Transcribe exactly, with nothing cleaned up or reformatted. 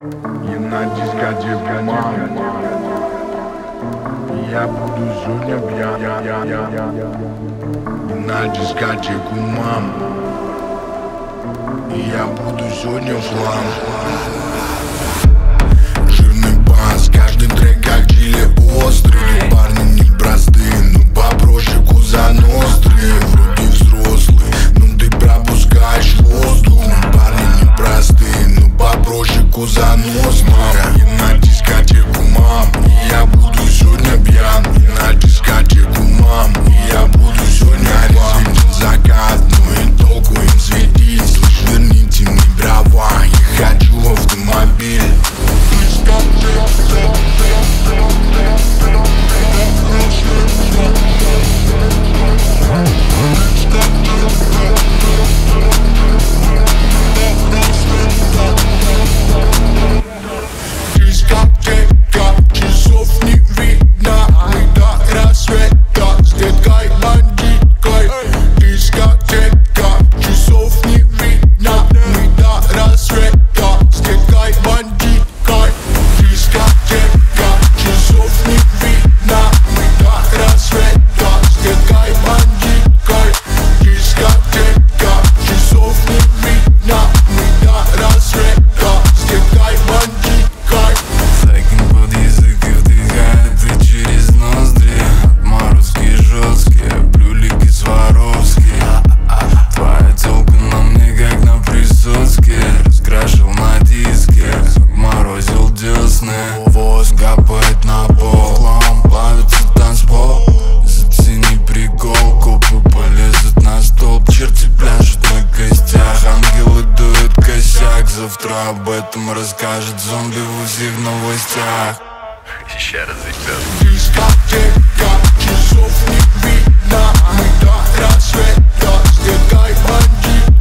И на дискотеку мам, я буду сегодня пьян. И на дискотеку мам, я буду сегодня в хлам. Жирный бас, каждый трек как чили острый. Парни непростые, ну попроще кузанострые. Вроде взрослый, ну ты пропускаешь воздух. Парни непростые, ну попроще кузанострые. И на дискотеку мам, я буду сегодня пьян. И на дискотеку мам, я буду сегодня пьян. Закат, ну и толку им светить. Слышь, верните мне дрова, я хочу в автомобиль. Дискотека, часов не видно, мы до рассвета с деткой бандиткой. Дискотека, часов не видно, мы до рассвета с деткой бандиткой. Дискотека, часов не видно, мы до рассвета с деткой бандиткой. Дискотека, часов не видно, мы до рассвета с деткой бандиткой. Закинь под язык и вдыхай ты через ноздри. Отморозки жесткие, блюлики Сваровские. Твоя тёлка на мне как на присутствии. Раскрашил на диске, морозил десны. Воск капает на пол, хлам плавится танцпол. Зацени прикол, копы полезут на столб. Черти пляшут на костях, ангелы дуют косяк. Завтра об этом расскажет зомби в УЗИ в новостях. Еще раз ребят. Дискотека, часов не видно, мы до рассвета с деткой бандиткой.